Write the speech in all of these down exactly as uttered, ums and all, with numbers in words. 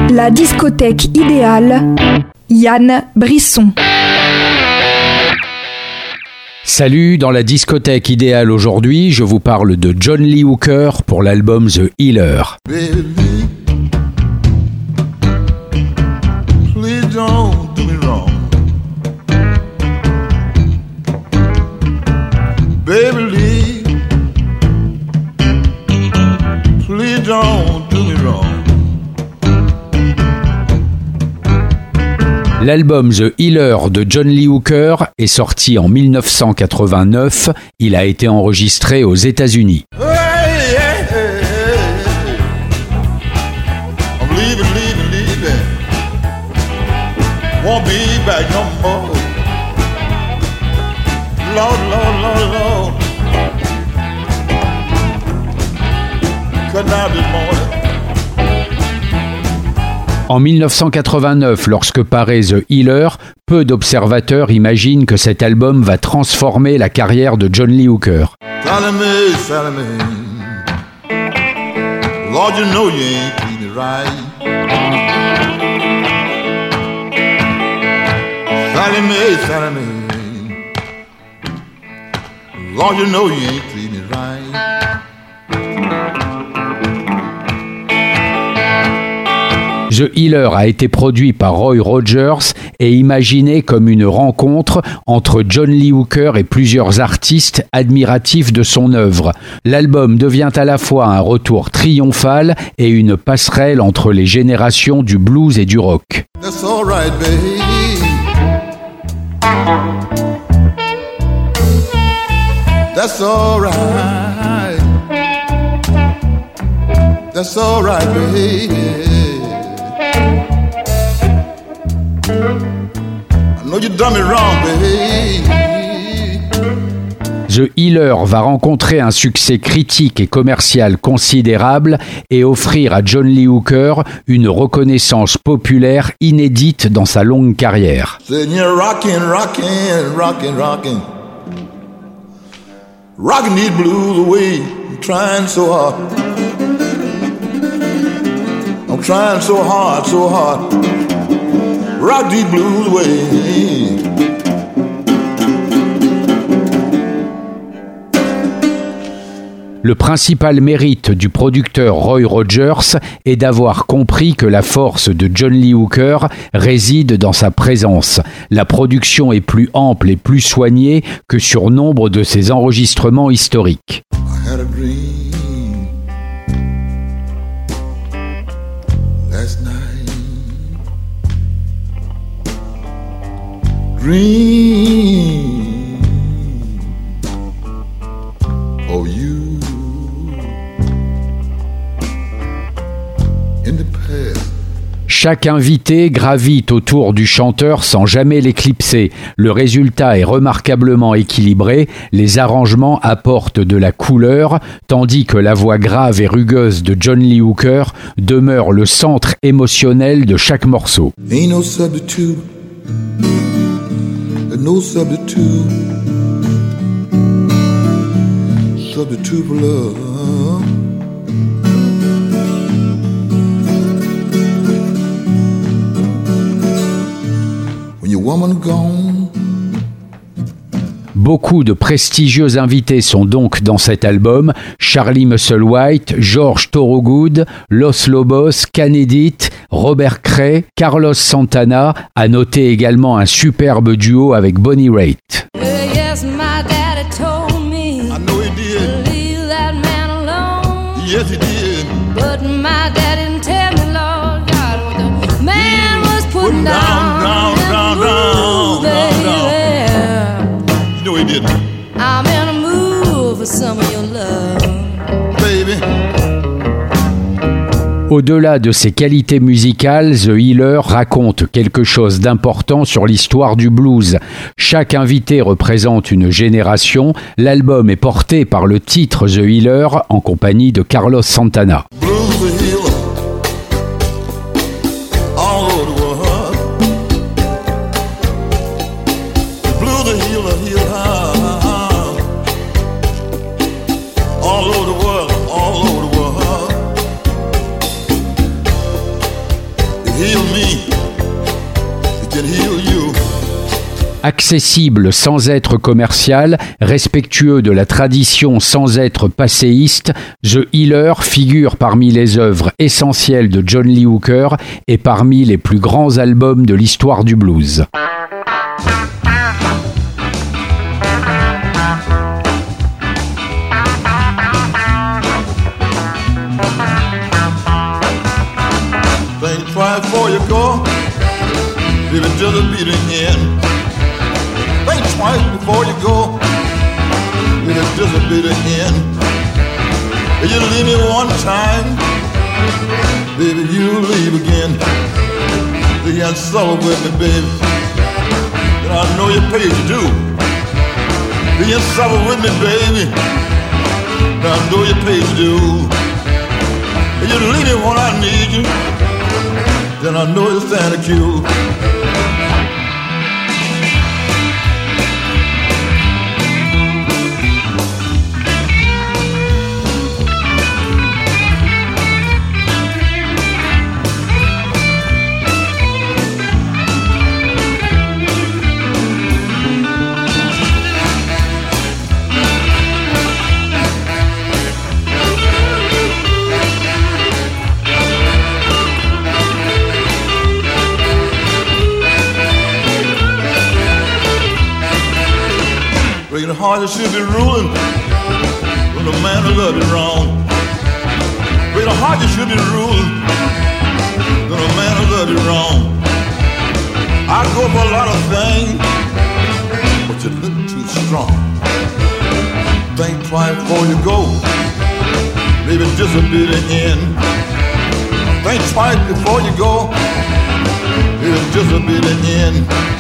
La discothèque idéale, Yann Brisson. Salut, dans la discothèque idéale aujourd'hui, je vous parle de John Lee Hooker pour l'album The Healer. Baby, please don't do me wrong. Baby Lee, please don't do me wrong. L'album The Healer de John Lee Hooker est sorti en dix-neuf cent quatre-vingt-neuf. Il a été enregistré aux États-Unis. Hey, hey, hey, hey. I'm leaving, leaving, leaving. Won't be back no more. Lord, Lord, Lord, Lord. Cutting out this morning. En dix-neuf cent quatre-vingt-neuf, lorsque paraît The Healer, peu d'observateurs imaginent que cet album va transformer la carrière de John Lee Hooker. Sally Mae, Sally Mae. Lord, you know you ain't treating me right. Sally Mae, Sally Mae. Lord, you know you ain't treating me right. The Healer a été produit par Roy Rogers et imaginé comme une rencontre entre John Lee Hooker et plusieurs artistes admiratifs de son œuvre. L'album devient à la fois un retour triomphal et une passerelle entre les générations du blues et du rock. That's all right, baby. That's all right. That's all right, baby. I know you done me wrong, baby. The Healer va rencontrer un succès critique et commercial considérable et offrir à John Lee Hooker une reconnaissance populaire inédite dans sa longue carrière. Saying you're rockin', rockin', rockin', rockin'. Rockin' these blues away. I'm trying so hard. I'm trying so hard, so hard. Rock these blues away. Le principal mérite du producteur Roy Rogers est d'avoir compris que la force de John Lee Hooker réside dans sa présence. La production est plus ample et plus soignée que sur nombre de ses enregistrements historiques. I had a dream last night. Dream of you in the past. Chaque invité gravite autour du chanteur sans jamais l'éclipser. Le résultat est remarquablement équilibré, les arrangements apportent de la couleur, tandis que la voix grave et rugueuse de John Lee Hooker demeure le centre émotionnel de chaque morceau. Ain't no substitute, there's no substitute, substitute for love. When your woman gone. Beaucoup de prestigieux invités sont donc dans cet album. Charlie Musselwhite, George Thorogood, Los Lobos, Canedit, Robert Cray, Carlos Santana. À noter également un superbe duo avec Bonnie Raitt. Yes, my daddy told me I know he did. to leave that man alone. Yes, he did. But my daddy didn't tell me, Lord God, what the man was putting down. down, down, down, down, down, down. You know he did. I'm in a mood for some of your love. Baby. Au-delà de ses qualités musicales, The Healer raconte quelque chose d'important sur l'histoire du blues. Chaque invité représente une génération. L'album est porté par le titre The Healer en compagnie de Carlos Santana. Blues the healer. All over the world. Blues the healer, healer. All over the world, all over the world. heal me, he can heal you. Accessible sans être commercial, respectueux de la tradition sans être passéiste, The Healer figure parmi les œuvres essentielles de John Lee Hooker et parmi les plus grands albums de l'histoire du blues. Think twice before you go, baby, just be the end. Think twice before you go, baby, just be the end. You leave me one time, baby, you leave again. You can't suffer with me, baby, and I know you pay your due. You can't suffer with me, baby, and I know you pay your due. You leave me when I need you, then I know you stand a queue. Breaking heart, you should be ruling when a man who love you wrong. Breaking heart, you should be ruling when a man who love you wrong. I go for a lot of things, but you look too strong. Think twice before you go, maybe this will be the end. Think twice before you go, maybe this will be the end.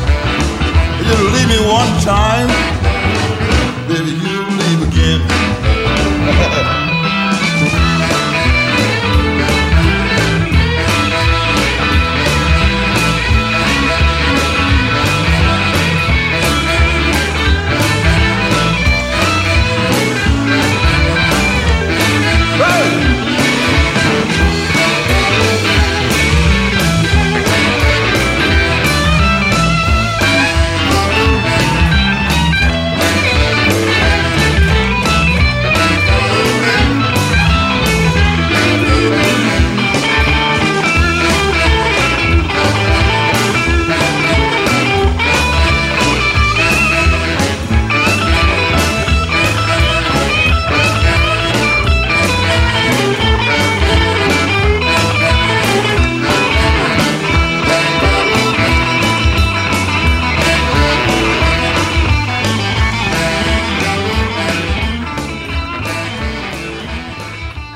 You leave me one time, baby, you leave again.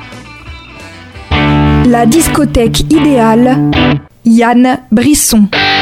La discothèque idéale, Yann Brisson.